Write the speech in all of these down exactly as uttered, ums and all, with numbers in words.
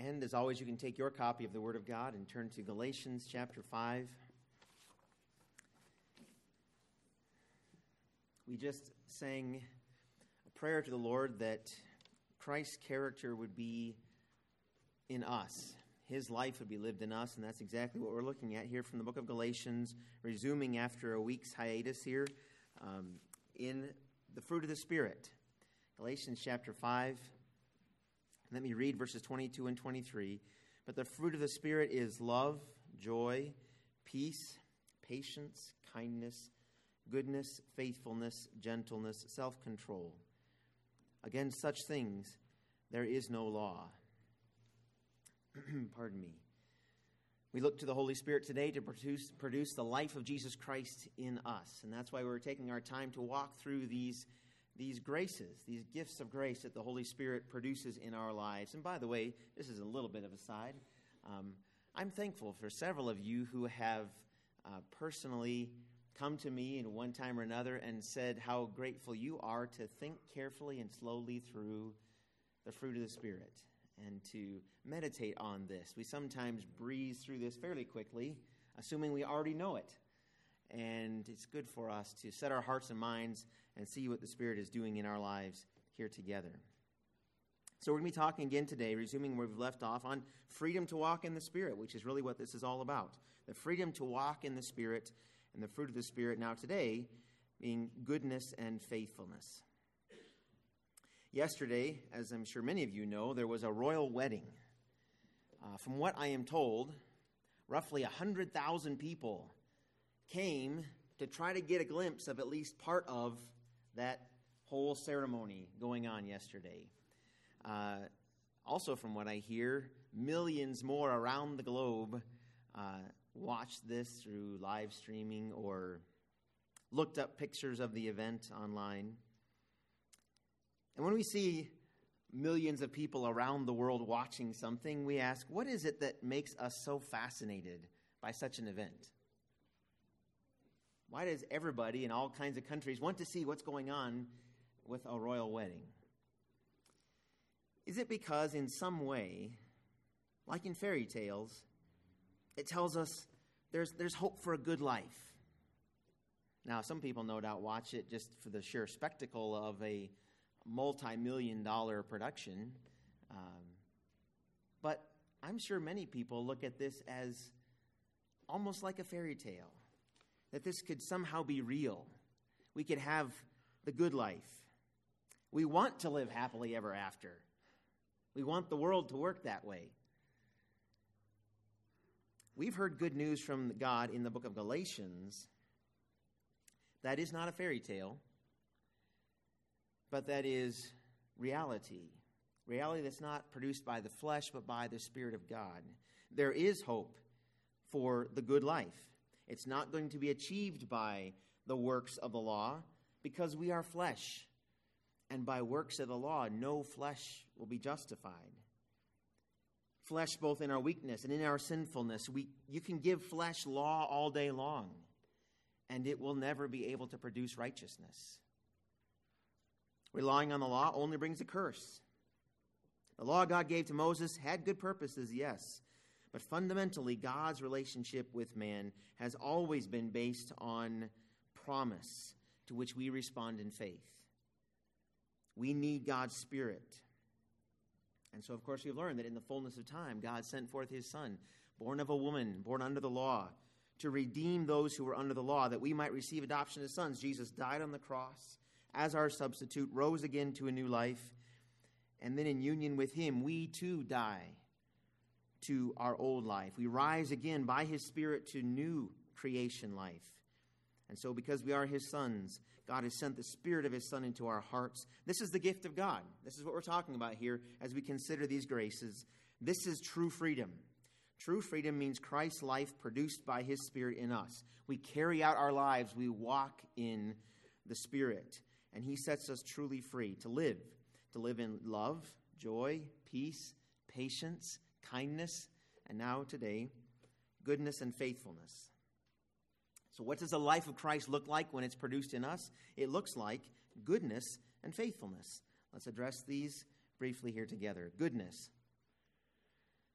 And as always, you can take your copy of the Word of God and turn to Galatians chapter five. We just sang a prayer to the Lord that Christ's character would be in us. His life would be lived in us, and that's exactly what we're looking at here from the book of Galatians, resuming after a week's hiatus here um, in the fruit of the Spirit. Galatians chapter five. Let me read verses twenty-two and twenty-three. But the fruit of the Spirit is love, joy, peace, patience, kindness, goodness, faithfulness, gentleness, self-control. Against such things there is no law. Pardon me. We look to the Holy Spirit today to produce, produce the life of Jesus Christ in us. And that's why we're taking our time to walk through these These graces, these gifts of grace that the Holy Spirit produces in our lives. And by the way, this is a little bit of a side. Um, I'm thankful for several of you who have uh, personally come to me in one time or another and said how grateful you are to think carefully and slowly through the fruit of the Spirit and to meditate on this. We sometimes breeze through this fairly quickly, assuming we already know it. And it's good for us to set our hearts and minds and see what the Spirit is doing in our lives here together. So we're going to be talking again today, resuming where we've left off, on freedom to walk in the Spirit, which is really what this is all about. The freedom to walk in the Spirit and the fruit of the Spirit now today being goodness and faithfulness. Yesterday, as I'm sure many of you know, there was a royal wedding. Uh, from what I am told, roughly one hundred thousand people came to try to get a glimpse of at least part of that whole ceremony going on yesterday. Uh, also, from what I hear, millions more around the globe uh, watched this through live streaming or looked up pictures of the event online. And when we see millions of people around the world watching something, we ask, what is it that makes us so fascinated by such an event? Why does everybody in all kinds of countries want to see what's going on with a royal wedding? Is it because in some way, like in fairy tales, it tells us there's there's hope for a good life? Now, some people no doubt watch it just for the sheer spectacle of a multi-million dollar production. Um, but I'm sure many people look at this as almost like a fairy tale. That this could somehow be real. We could have the good life. We want to live happily ever after. We want the world to work that way. We've heard good news from God in the book of Galatians. That is not a fairy tale, but that is reality. Reality that's not produced by the flesh, but by the Spirit of God. There is hope for the good life. It's not going to be achieved by the works of the law because we are flesh. And by works of the law, no flesh will be justified. Flesh both in our weakness and in our sinfulness. We, you can give flesh law all day long, and it will never be able to produce righteousness. Relying on the law only brings a curse. The law God gave to Moses had good purposes, yes. But fundamentally, God's relationship with man has always been based on promise, to which we respond in faith. We need God's Spirit. And so, of course, we've learned that in the fullness of time, God sent forth his Son, born of a woman, born under the law, to redeem those who were under the law, that we might receive adoption as sons. Jesus died on the cross as our substitute, rose again to a new life, and then in union with him, we too die to our old life. We rise again by his Spirit to new creation life. And so because we are his sons, God has sent the Spirit of his Son into our hearts. This is the gift of God. This is what we're talking about here as we consider these graces. This is true freedom. True freedom means Christ's life produced by his Spirit in us. We carry out our lives. We walk in the Spirit. And he sets us truly free to live. To live in love, joy, peace, patience, kindness, and now today, goodness and faithfulness. So what does the life of Christ look like when it's produced in us? It looks like goodness and faithfulness. Let's address these briefly here together. Goodness.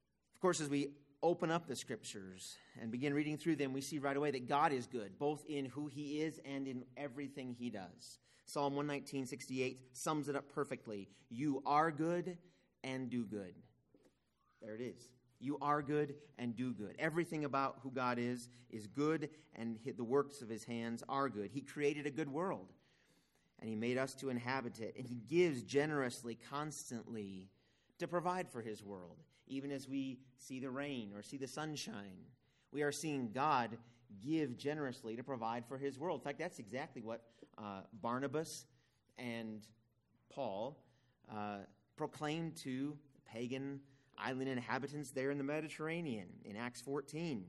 course, as we open up the Scriptures and begin reading through them, we see right away that God is good, both in who he is and in everything he does. Psalm one nineteen, sixty-eight sums it up perfectly. You are good and do good. There it is. You are good and do good. Everything about who God is is good, and the works of his hands are good. He created a good world, and he made us to inhabit it, and he gives generously, constantly, to provide for his world. Even as we see the rain or see the sunshine, we are seeing God give generously to provide for his world. In fact, that's exactly what uh, Barnabas and Paul uh, proclaimed to pagan island inhabitants there in the Mediterranean in Acts fourteen.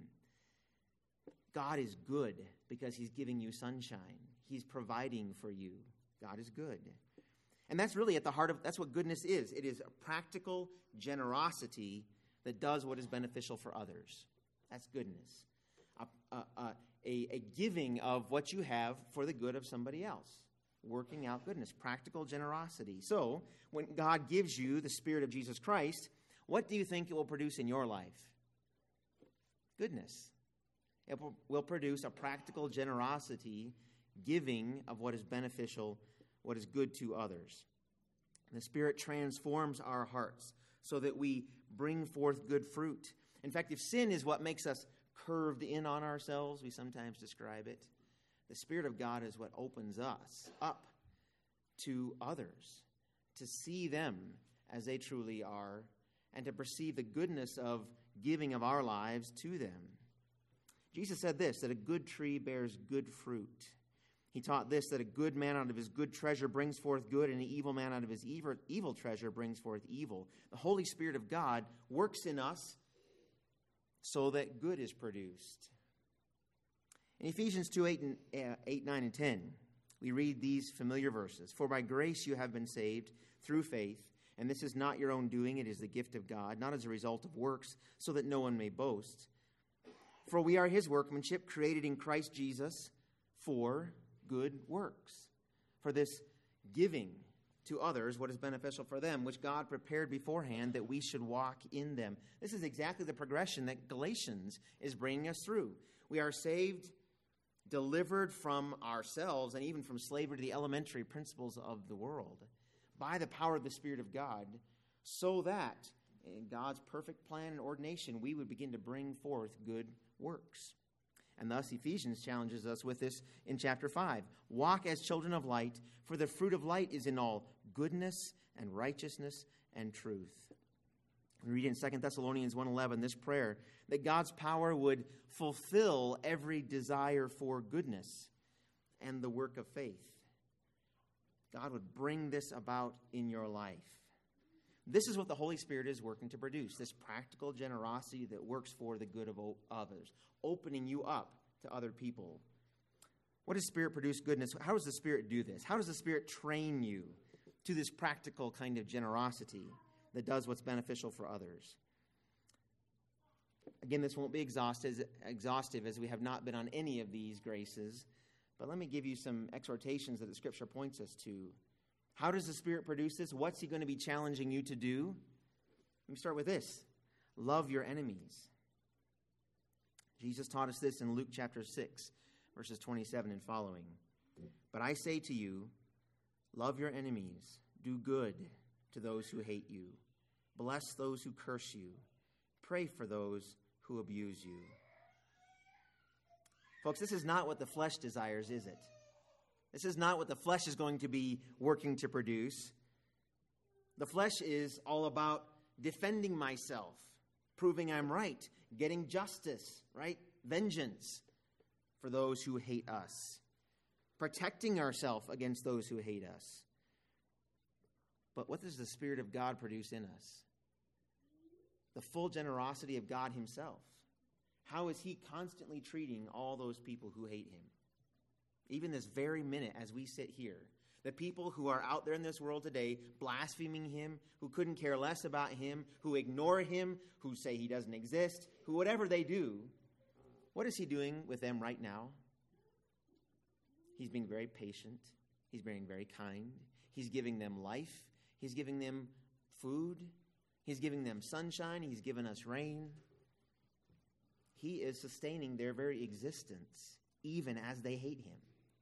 God is good because he's giving you sunshine. He's providing for you. God is good. And that's really at the heart of, that's what goodness is. It is a practical generosity that does what is beneficial for others. That's goodness. A, a, a, a giving of what you have for the good of somebody else. Working out goodness. Practical generosity. So, when God gives you the Spirit of Jesus Christ, what do you think it will produce in your life? Goodness. It will, will produce a practical generosity, giving of what is beneficial, what is good to others. The Spirit transforms our hearts so that we bring forth good fruit. In fact, if sin is what makes us curved in on ourselves, we sometimes describe it, the Spirit of God is what opens us up to others, to see them as they truly are, and to perceive the goodness of giving of our lives to them. Jesus said this, that a good tree bears good fruit. He taught this, that a good man out of his good treasure brings forth good, and an evil man out of his evil, evil treasure brings forth evil. The Holy Spirit of God works in us so that good is produced. In Ephesians two, eight, and, uh, eight, nine, and ten, we read these familiar verses. For by grace you have been saved through faith, and this is not your own doing, it is the gift of God, not as a result of works, so that no one may boast. For we are his workmanship, created in Christ Jesus for good works, for this giving to others what is beneficial for them, which God prepared beforehand that we should walk in them. This is exactly the progression that Galatians is bringing us through. We are saved, delivered from ourselves, and even from slavery to the elementary principles of the world by the power of the Spirit of God, so that in God's perfect plan and ordination, we would begin to bring forth good works. And thus Ephesians challenges us with this in chapter five. Walk as children of light, for the fruit of light is in all goodness and righteousness and truth. We read in Second Thessalonians one eleven this prayer, that God's power would fulfill every desire for goodness and the work of faith. God would bring this about in your life. This is what the Holy Spirit is working to produce, this practical generosity that works for the good of others, opening you up to other people. What does Spirit produce goodness? How does the Spirit do this? How does the Spirit train you to this practical kind of generosity that does what's beneficial for others? Again, this won't be exhaustive, exhaustive as we have not been on any of these graces, but let me give you some exhortations that the Scripture points us to. How does the Spirit produce this? What's he going to be challenging you to do? Let me start with this. Love your enemies. Jesus taught us this in Luke chapter six, verses twenty-seven and following. But I say to you, love your enemies, do good to those who hate you, bless those who curse you, pray for those who abuse you. Folks, this is not what the flesh desires, is it? This is not what the flesh is going to be working to produce. The flesh is all about defending myself, proving I'm right, getting justice, right? Vengeance for those who hate us, protecting ourselves against those who hate us. But what does the Spirit of God produce in us? The full generosity of God himself. How is he constantly treating all those people who hate him? Even this very minute as we sit here, the people who are out there in this world today blaspheming him, who couldn't care less about him, who ignore him, who say he doesn't exist, who whatever they do, what is he doing with them right now? He's being very patient. He's being very kind. He's giving them life. He's giving them food. He's giving them sunshine. He's given us rain. He is sustaining their very existence, even as they hate him.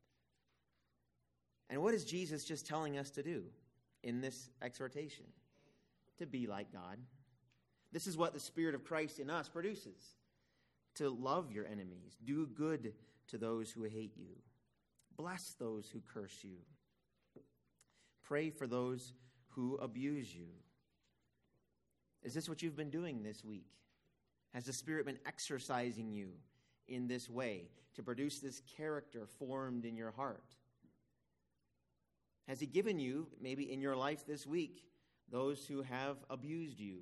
And what is Jesus just telling us to do in this exhortation? To be like God. This is what the Spirit of Christ in us produces. To love your enemies. Do good to those who hate you. Bless those who curse you. Pray for those who abuse you. Is this what you've been doing this week? Has the Spirit been exercising you in this way to produce this character formed in your heart? Has he given you, maybe in your life this week, those who have abused you,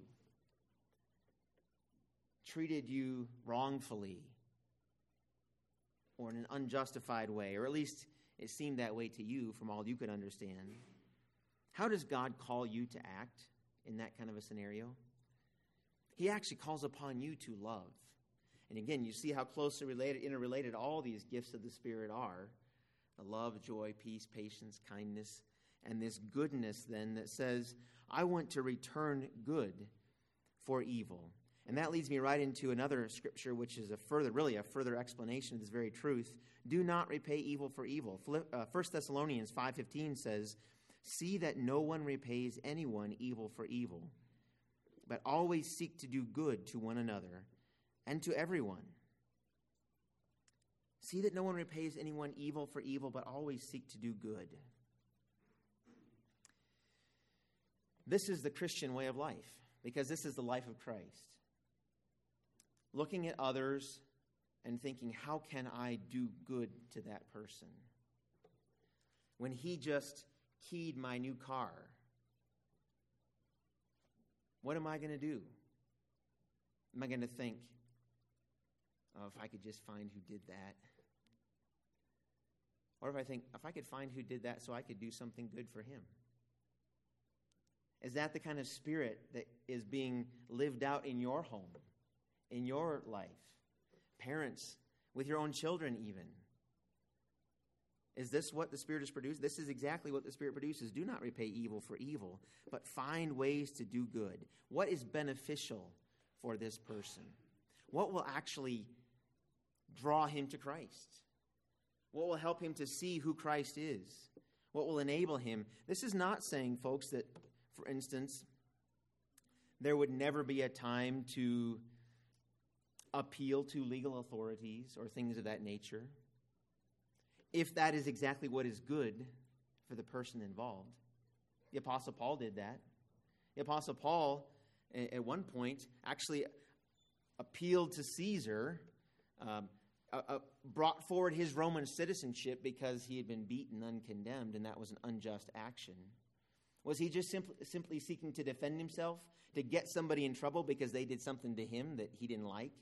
treated you wrongfully, or in an unjustified way, or at least it seemed that way to you from all you could understand? How does God call you to act in that kind of a scenario? He actually calls upon you to love. And again, you see how closely related, interrelated all these gifts of the Spirit are. The love, joy, peace, patience, kindness, and this goodness then that says, I want to return good for evil. And that leads me right into another scripture, which is a further, really a further explanation of this very truth. Do not repay evil for evil. First Thessalonians five fifteen says, see that no one repays anyone evil for evil, but always seek to do good to one another and to everyone. See that no one repays anyone evil for evil, but always seek to do good. This is the Christian way of life, because this is the life of Christ. Looking at others and thinking, how can I do good to that person? When he just keyed my new car, what am I going to do? Am I going to think, oh, if I could just find who did that? Or if I think, if I could find who did that so I could do something good for him? Is that the kind of spirit that is being lived out in your home, in your life? Parents, with your own children even. Is this what the Spirit has produced? This is exactly what the Spirit produces. Do not repay evil for evil, but find ways to do good. What is beneficial for this person? What will actually draw him to Christ? What will help him to see who Christ is? What will enable him? This is not saying, folks, that, for instance, there would never be a time to appeal to legal authorities or things of that nature, if that is exactly what is good for the person involved. The Apostle Paul did that. The Apostle Paul, at one point, actually appealed to Caesar, um, uh, uh, brought forward his Roman citizenship because he had been beaten uncondemned, and that was an unjust action. Was he just simply, simply seeking to defend himself, to get somebody in trouble because they did something to him that he didn't like?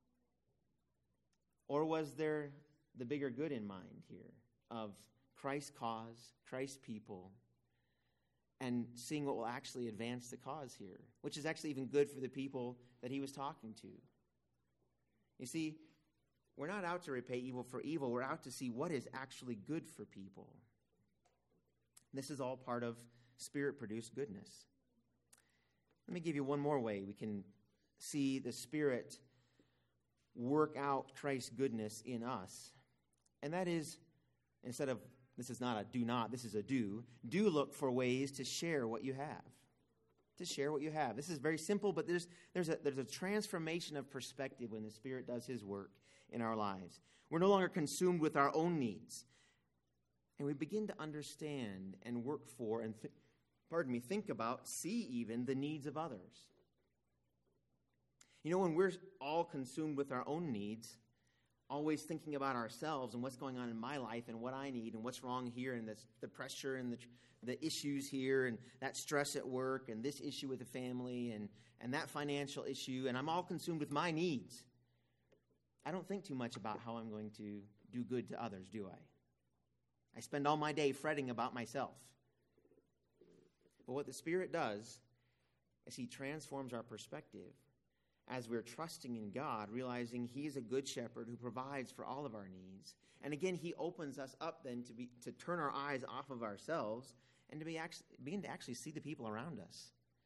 Or was there the bigger good in mind here of Christ's cause, Christ's people, and seeing what will actually advance the cause here, which is actually even good for the people that he was talking to? You see, we're not out to repay evil for evil. We're out to see what is actually good for people. This is all part of Spirit-produced goodness. Let me give you one more way we can see the Spirit work out Christ's goodness in us. And that is, instead of, this is not a do not, this is a do, do look for ways to share what you have. To share what you have. This is very simple, but there's, there's, a, there's a transformation of perspective when the Spirit does his work in our lives. We're no longer consumed with our own needs. And we begin to understand and work for and, th- pardon me, think about, see even the needs of others. You know, when we're all consumed with our own needs, always thinking about ourselves and what's going on in my life and what I need and what's wrong here and the, the pressure and the, the issues here and that stress at work and this issue with the family and, and that financial issue, and I'm all consumed with my needs. I don't think too much about how I'm going to do good to others, do I? I spend all my day fretting about myself. But what the Spirit does is he transforms our perspective as we're trusting in God, realizing he's a good shepherd who provides for all of our needs. And again, he opens us up then to be to turn our eyes off of ourselves and to be actually, begin to actually see the people around us,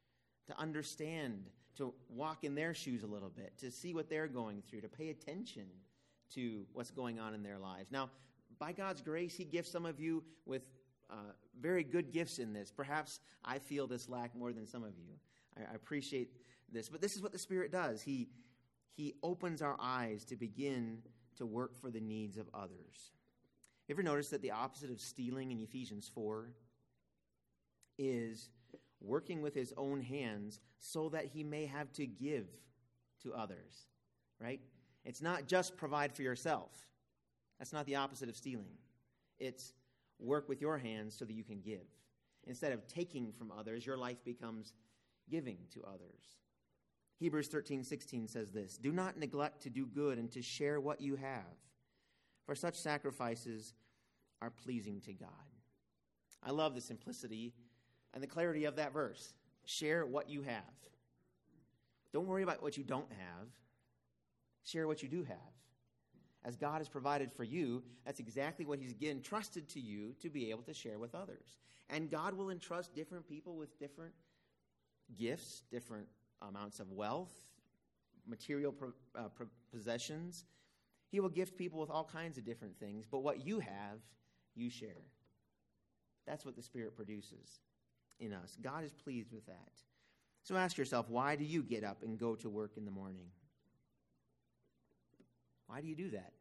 to understand, to walk in their shoes a little bit, to see what they're going through, to pay attention to what's going on in their lives. Now, by God's grace, he gifts some of you with uh, very good gifts in this. Perhaps I feel this lack more than some of you. I, I appreciate this. But this is what the Spirit does. He, he opens our eyes to begin to work for the needs of others. You ever notice that the opposite of stealing in Ephesians four is working with his own hands so that he may have to give to others, right? It's not just provide for yourself. That's not the opposite of stealing. It's work with your hands so that you can give. Instead of taking from others, your life becomes giving to others. Hebrews thirteen sixteen says this, "Do not neglect to do good and to share what you have, for such sacrifices are pleasing to God." I love the simplicity and the clarity of that verse. Share what you have. Don't worry about what you don't have. Share what you do have. As God has provided for you, that's exactly what he's entrusted to you to be able to share with others. And God will entrust different people with different gifts, different amounts of wealth, material pro, uh, pro, possessions. He will gift people with all kinds of different things, but what you have, you share. That's what the Spirit produces in us. God is pleased with that. So ask yourself, why do you get up and go to work in the morning? Why do you do that?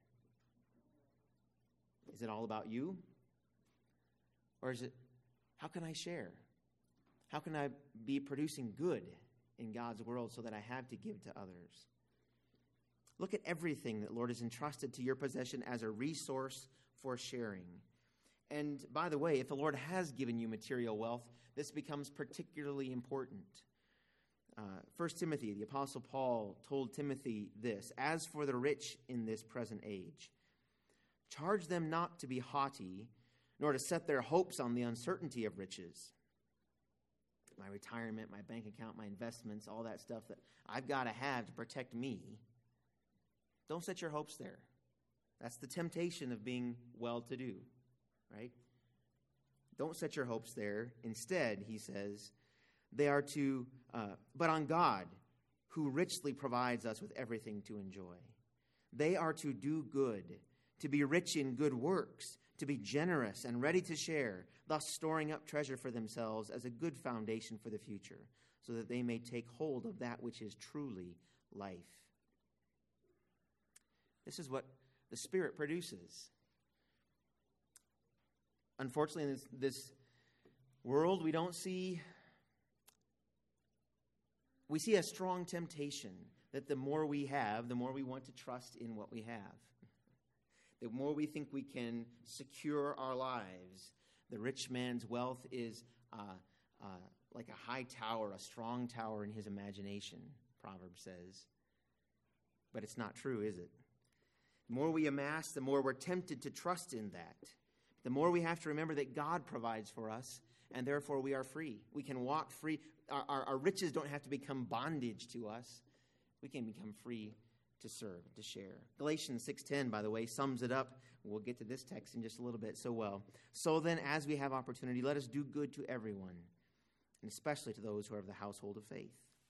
Is it all about you? Or is it, how can I share? How can I be producing good in God's world so that I have to give to others? Look at everything that Lord has entrusted to your possession as a resource for sharing. And by the way, if the Lord has given you material wealth, this becomes particularly important. Uh, First Timothy, the Apostle Paul told Timothy this, "As for the rich in this present age, charge them not to be haughty, nor to set their hopes on the uncertainty of riches." My retirement, my bank account, my investments, all that stuff that I've got to have to protect me. Don't set your hopes there. That's the temptation of being well-to-do, right? Don't set your hopes there. Instead, he says, they are to, uh, but on God, who richly provides us with everything to enjoy. They are to do good, to be rich in good works, to be generous and ready to share, thus storing up treasure for themselves as a good foundation for the future, so that they may take hold of that which is truly life. This is what the Spirit produces. Unfortunately, in this, this world, we don't see, we see a strong temptation that the more we have, the more we want to trust in what we have. The more we think we can secure our lives. The rich man's wealth is uh, uh, like a high tower, a strong tower in his imagination, Proverbs says. But it's not true, is it? The more we amass, the more we're tempted to trust in that. The more we have to remember that God provides for us, and therefore we are free. We can walk free. Our, our, our riches don't have to become bondage to us. We can become free to serve, to share. Galatians six ten, by the way, sums it up. We'll get to this text in just a little bit so well. "So then, as we have opportunity, let us do good to everyone, and especially to those who are of the household of faith."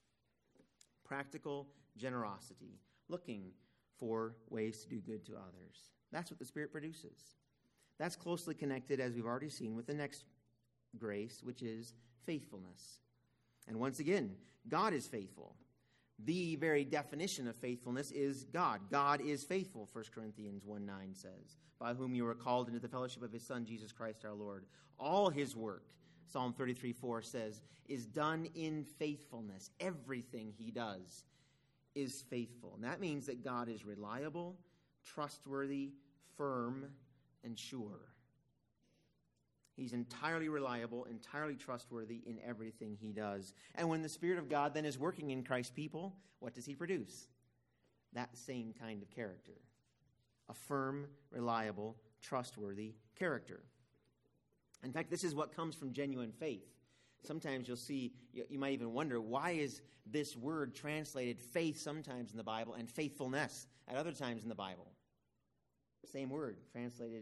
Practical generosity, looking for ways to do good to others. That's what the Spirit produces. That's closely connected, as we've already seen, with the next grace, which is faithfulness. And once again, God is faithful. The very definition of faithfulness is God. God is faithful, First Corinthians one nine says, "By whom you were called into the fellowship of his Son, Jesus Christ our Lord." All his work, Psalm thirty-three four says, is done in faithfulness. Everything he does is faithful. And that means that God is reliable, trustworthy, firm, and sure. He's entirely reliable, entirely trustworthy in everything he does. And when the Spirit of God then is working in Christ's people, what does he produce? That same kind of character. A firm, reliable, trustworthy character. In fact, this is what comes from genuine faith. Sometimes you'll see, you might even wonder, why is this word translated faith sometimes in the Bible and faithfulness at other times in the Bible? Same word, translated.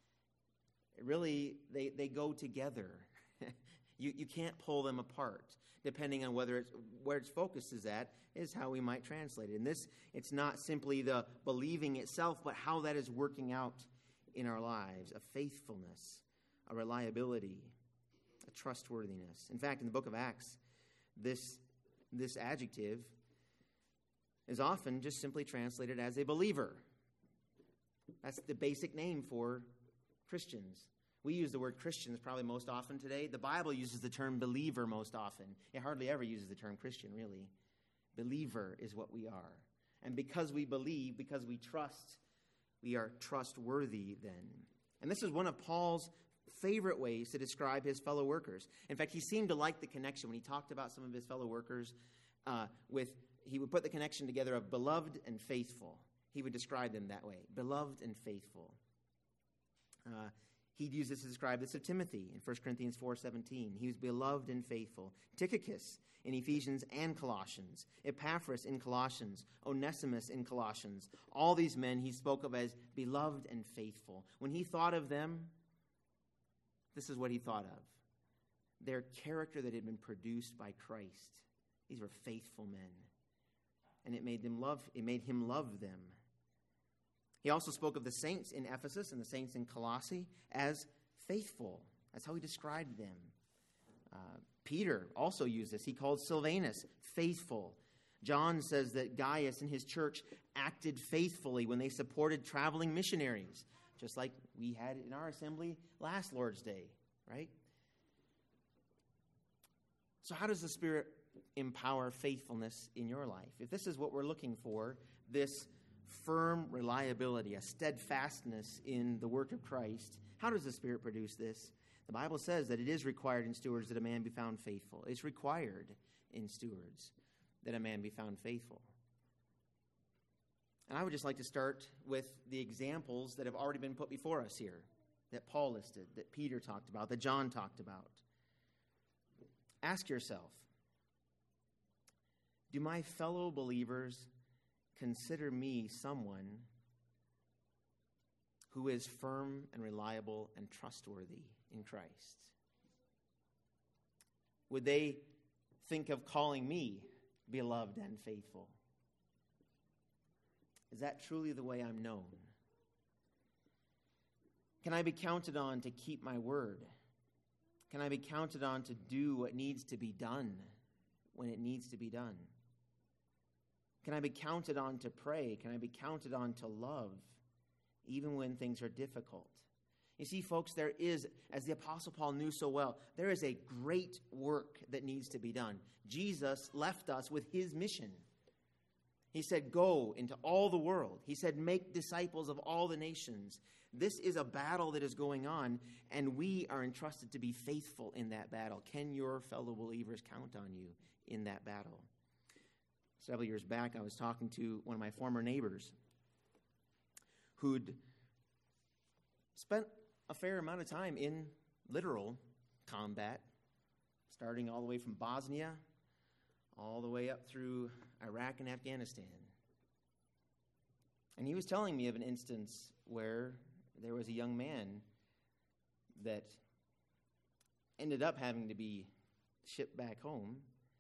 Really, they, they go together. you, you can't pull them apart. depending on whether it's, where its focus is at, is how we might translate it. And this, it's not simply the believing itself, but how that is working out in our lives, a faithfulness, a reliability, a trustworthiness. In fact, in the book of Acts, this, this adjective is often just simply translated as a believer. That's the basic name for Christians. We use the word Christians probably most often today. The Bible uses the term believer most often. It hardly ever uses the term Christian, really. Believer is what we are. And because we believe, because we trust, we are trustworthy then. And this is one of Paul's favorite ways to describe his fellow workers. In fact, he seemed to like the connection when he talked about some of his fellow workers uh, with, he would put the connection together of beloved and faithful. He would describe them that way, beloved and faithful. Uh, he'd use this to describe this of Timothy in First Corinthians four seventeen. He was beloved and faithful. Tychicus in Ephesians and Colossians. Epaphras in Colossians. Onesimus in Colossians. All these men he spoke of as beloved and faithful. When he thought of them, this is what he thought of. Their character that had been produced by Christ. These were faithful men. And it made them love, it made him love them. He also spoke of the saints in Ephesus and the saints in Colossae as faithful. That's how he described them. Uh, Peter also used this. He called Silvanus faithful. John says that Gaius and his church acted faithfully when they supported traveling missionaries, just like we had in our assembly last Lord's Day, right? So how does the Spirit empower faithfulness in your life? If this is what we're looking for, this firm reliability, a steadfastness in the work of Christ, how does the Spirit produce this? The Bible says that it is required in stewards that a man be found faithful. It's required in stewards that a man be found faithful. And I would just like to start with the examples that have already been put before us here, that Paul listed, that Peter talked about, that John talked about. Ask yourself, do my fellow believers consider me someone who is firm and reliable and trustworthy in Christ? Would they think of calling me beloved and faithful? Is that truly the way I'm known? Can I be counted on to keep my word? Can I be counted on to do what needs to be done when it needs to be done? Can I be counted on to pray? Can I be counted on to love, even when things are difficult? You see, folks, there is, as the Apostle Paul knew so well, there is a great work that needs to be done. Jesus left us with his mission. He said, go into all the world. He said, make disciples of all the nations. This is a battle that is going on, and we are entrusted to be faithful in that battle. Can your fellow believers count on you in that battle? Several years back, I was talking to one of my former neighbors who'd spent a fair amount of time in literal combat, starting all the way from Bosnia, all the way up through Iraq and Afghanistan. And he was telling me of an instance where there was a young man that ended up having to be shipped back home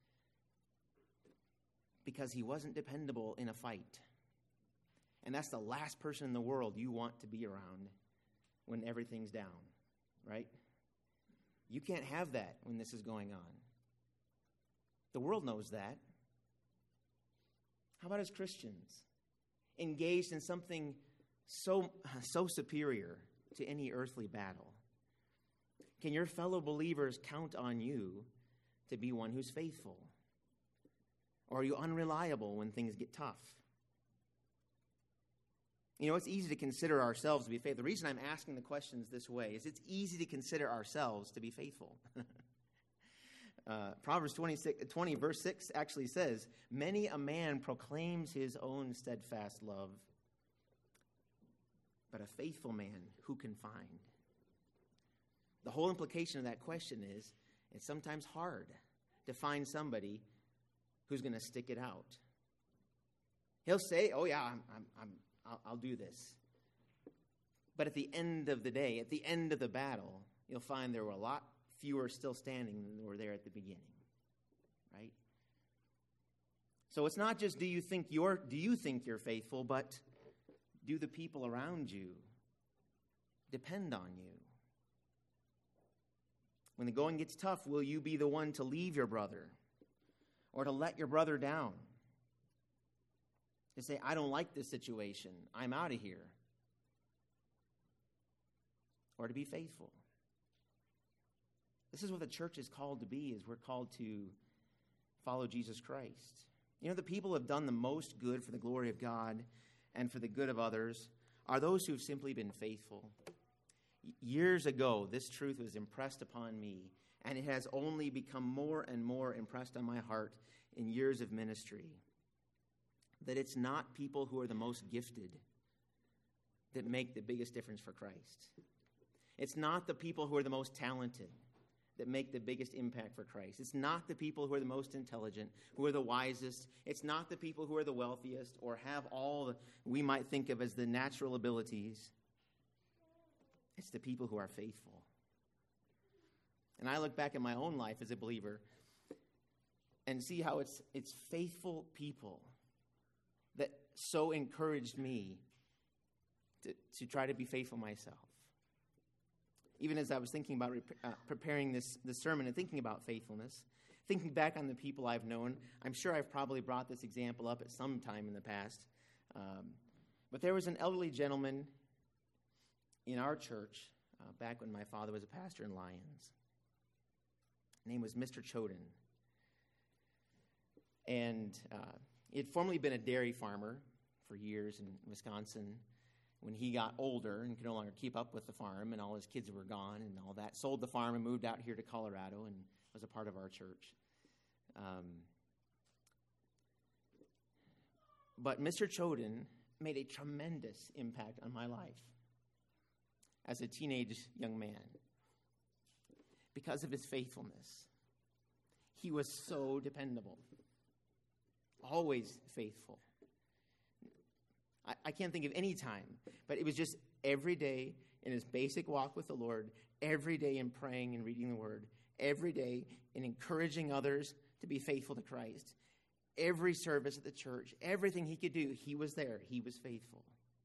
because he wasn't dependable in a fight. And that's the last person in the world you want to be around when everything's down, right? You can't have that when this is going on. The world knows that. How about as Christians? Engaged in something so, so superior to any earthly battle. Can your fellow believers count on you to be one who's faithful? Or are you unreliable when things get tough? You know, it's easy to consider ourselves to be faithful. The reason I'm asking the questions this way is it's easy to consider ourselves to be faithful. uh, Proverbs twenty-six, twenty, verse six actually says, many a man proclaims his own steadfast love, but a faithful man who can find? The whole implication of that question is it's sometimes hard to find somebody who's going to stick it out. He'll say, oh yeah, I'm, I'm, I'm I'll, I'll do this. But at the end of the day, at the end of the battle, you'll find there were a lot fewer still standing than were there at the beginning. right? So it's not just do you think you're do you think you're faithful, but do the people around you depend on you? When the going gets tough, will you be the one to leave your brother or to let your brother down? To say, I don't like this situation, I'm out of here. Or to be faithful. This is what the church is called to be, is we're called to follow Jesus Christ. You know, the people who have done the most good for the glory of God and for the good of others are those who have simply been faithful. Years ago, this truth was impressed upon me, and it has only become more and more impressed on my heart in years of ministry, that it's not people who are the most gifted that make the biggest difference for Christ. It's not the people who are the most talented that make the biggest impact for Christ. It's not the people who are the most intelligent, who are the wisest. It's not the people who are the wealthiest or have all the, we might think of as the natural abilities. It's the people who are faithful. And I look back at my own life as a believer and see how it's it's faithful people that so encouraged me to, to try to be faithful myself. Even as I was thinking about uh, preparing this, this sermon and thinking about faithfulness, thinking back on the people I've known, I'm sure I've probably brought this example up at some time in the past. Um, but there was an elderly gentleman in our church uh, back when my father was a pastor in Lyons. His name was Mister Choden. And uh, he had formerly been a dairy farmer for years in Wisconsin. When he got older and could no longer keep up with the farm and all his kids were gone and all that, sold the farm and moved out here to Colorado and was a part of our church. Um, but Mister Choden made a tremendous impact on my life as a teenage young man because of his faithfulness. He was so dependable, always faithful. I, I can't think of any time, but it was just every day in his basic walk with the Lord, every day in praying and reading the Word, every day in encouraging others to be faithful to Christ. Every service at the church, everything he could do, he was there. He was faithful.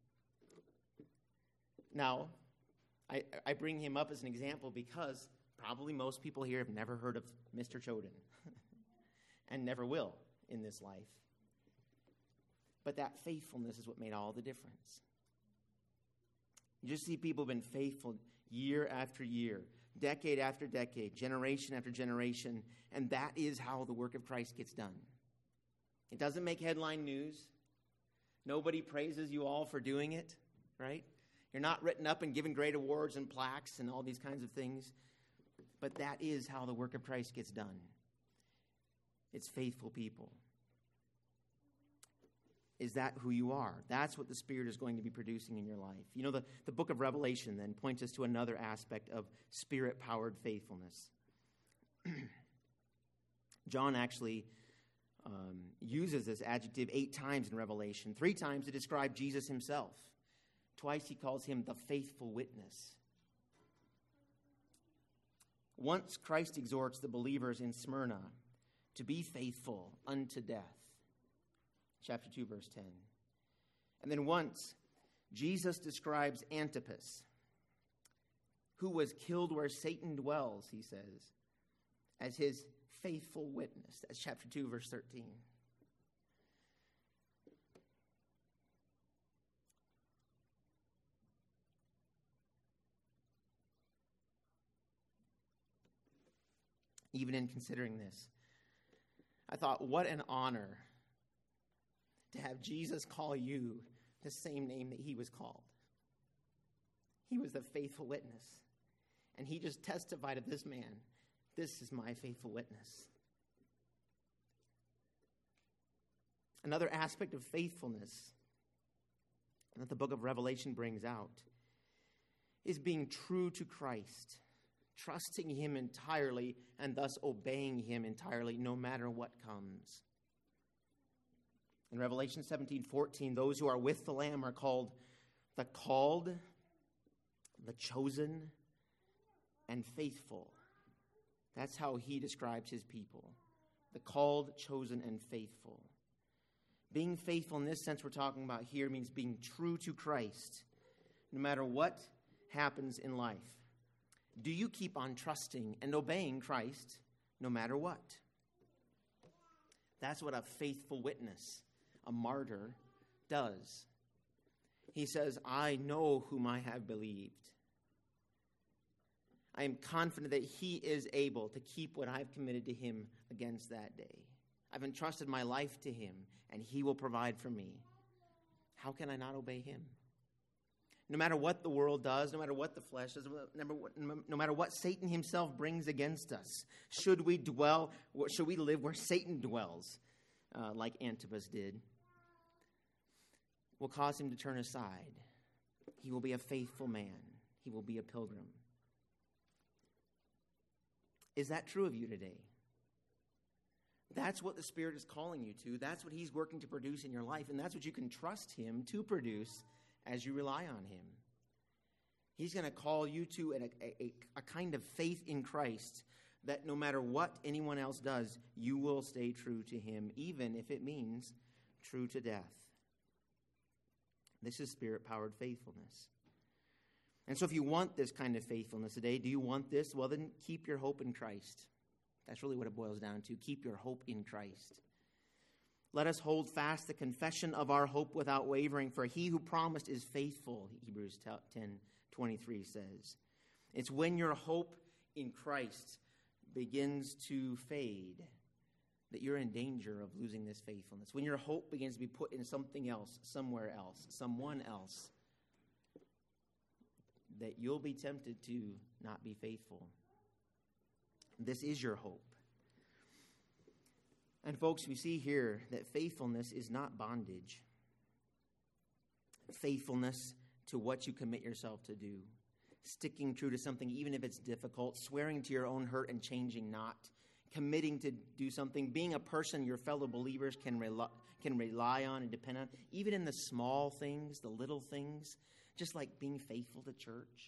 Now, I, I bring him up as an example because probably most people here have never heard of Mister Choden and never will in this life. But that faithfulness is what made all the difference. You just see people have been faithful year after year, decade after decade, generation after generation, and that is how the work of Christ gets done. It doesn't make headline news. Nobody praises you all for doing it, right? You're not written up and given great awards and plaques and all these kinds of things. But that is how the work of Christ gets done. It's faithful people. Is that who you are? That's what the Spirit is going to be producing in your life. You know, the, the book of Revelation then points us to another aspect of Spirit-powered faithfulness. John actually um, uses this adjective eight times in Revelation, three times to describe Jesus himself. Twice he calls him the faithful witness. Once Christ exhorts the believers in Smyrna to be faithful unto death. Chapter two, verse ten. And then once, Jesus describes Antipas, who was killed where Satan dwells, he says, as his faithful witness. That's chapter two, verse thirteen. Even in considering this, I thought, what an honor to have Jesus call you the same name that he was called. He was the faithful witness. And he just testified of this man, this is my faithful witness. Another aspect of faithfulness that the book of Revelation brings out is being true to Christ, trusting him entirely and thus obeying him entirely no matter what comes. In Revelation seventeen fourteen, those who are with the Lamb are called the called, the chosen, and faithful. That's how he describes his people. the called, chosen, and faithful. Being faithful in this sense we're talking about here means being true to Christ, no matter what happens in life. Do you keep on trusting and obeying Christ no matter what? That's what a faithful witness, a martyr, does. He says, I know whom I have believed. I am confident that he is able to keep what I've committed to him against that day. I've entrusted my life to him, and he will provide for me. How can I not obey him? No matter what the world does, no matter what the flesh does, no matter what Satan himself brings against us, should we dwell, should we live where Satan dwells, uh, like Antipas did, will cause him to turn aside. He will be a faithful man. He will be a pilgrim. Is that true of you today? That's what the Spirit is calling you to. That's what he's working to produce in your life, and that's what you can trust him to produce as you rely on him. He's going to call you to a, a, a kind of faith in Christ that no matter what anyone else does, you will stay true to him, even if it means true to death. This is Spirit-powered faithfulness. And so if you want this kind of faithfulness today, do you want this? Well, then keep your hope in Christ. That's really what it boils down to. Keep your hope in Christ. Let us hold fast the confession of our hope without wavering, for he who promised is faithful, Hebrews ten twenty-three says. It's when your hope in Christ begins to fade that you're in danger of losing this faithfulness. When your hope begins to be put in something else, somewhere else, someone else, that you'll be tempted to not be faithful. This is your hope. And folks, we see here that faithfulness is not bondage. Faithfulness to what you commit yourself to do. Sticking true to something even if it's difficult. Swearing to your own hurt and changing not. Committing to do something. Being a person your fellow believers can rely, can rely on and depend on. Even in the small things, the little things. Just like being faithful to church.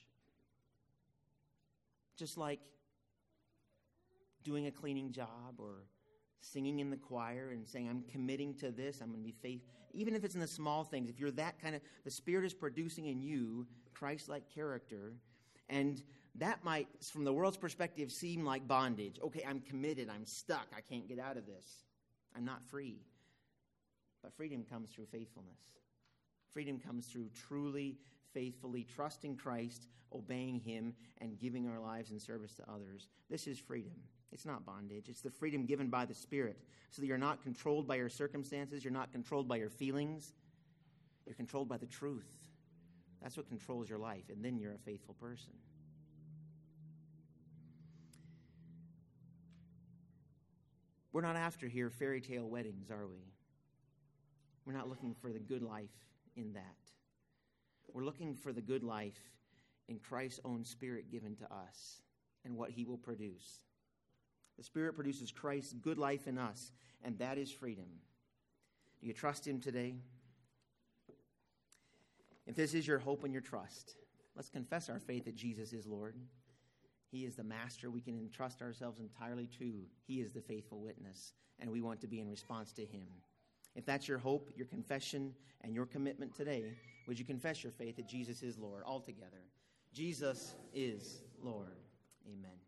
Just like doing a cleaning job or singing in the choir and saying, I'm committing to this, I'm going to be faithful. Even if it's in the small things, if you're that kind of, the Spirit is producing in you Christ-like character, and that might, from the world's perspective, seem like bondage. Okay, I'm committed, I'm stuck, I can't get out of this. I'm not free. But freedom comes through faithfulness. Freedom comes through truly, faithfully trusting Christ, obeying him, and giving our lives in service to others. This is freedom. It's not bondage. It's the freedom given by the Spirit, so that you're not controlled by your circumstances. You're not controlled by your feelings. You're controlled by the truth. That's what controls your life, and then you're a faithful person. We're not after here fairy tale weddings, are we? We're not looking for the good life in that. We're looking for the good life in Christ's own Spirit given to us and what he will produce. The Spirit produces Christ's good life in us, and that is freedom. Do you trust him today? If this is your hope and your trust, let's confess our faith that Jesus is Lord. He is the master we can entrust ourselves entirely to. He is the faithful witness, and we want to be in response to him. If that's your hope, your confession, and your commitment today, would you confess your faith that Jesus is Lord altogether? Jesus is Lord. Amen.